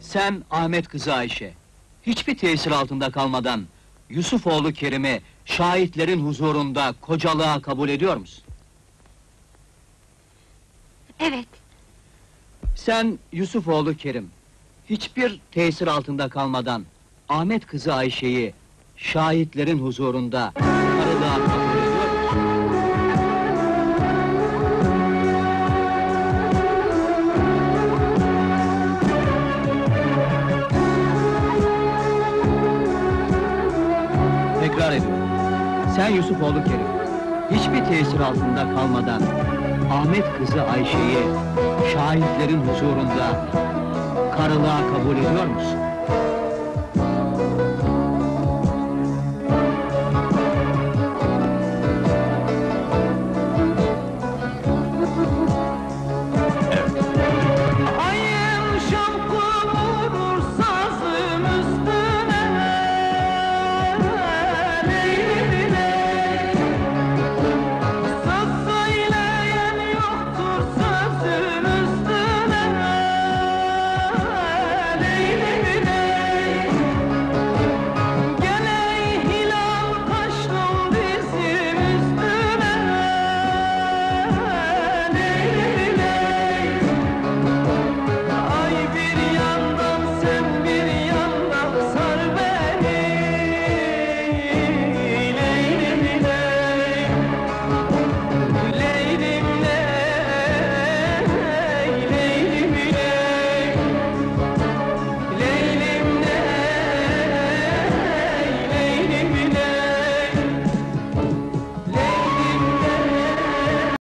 Sen Ahmet kızı Ayşe, hiçbir tesir altında kalmadan Yusufoğlu Kerim'i şahitlerin huzurunda kocalığa kabul ediyor musun? Evet, Sen Yusufoğlu Kerim, hiçbir tesir altında kalmadan Ahmet kızı Ayşe'yi şahitlerin huzurunda karılığa kabul ediyor musun? Tekrar ediyorum. Sen Yusufoğlu Kerim, hiçbir tesir altında kalmadan Ahmet kızı Ayşe'yi şahitlerin huzurunda karılığa kabul ediyor musun?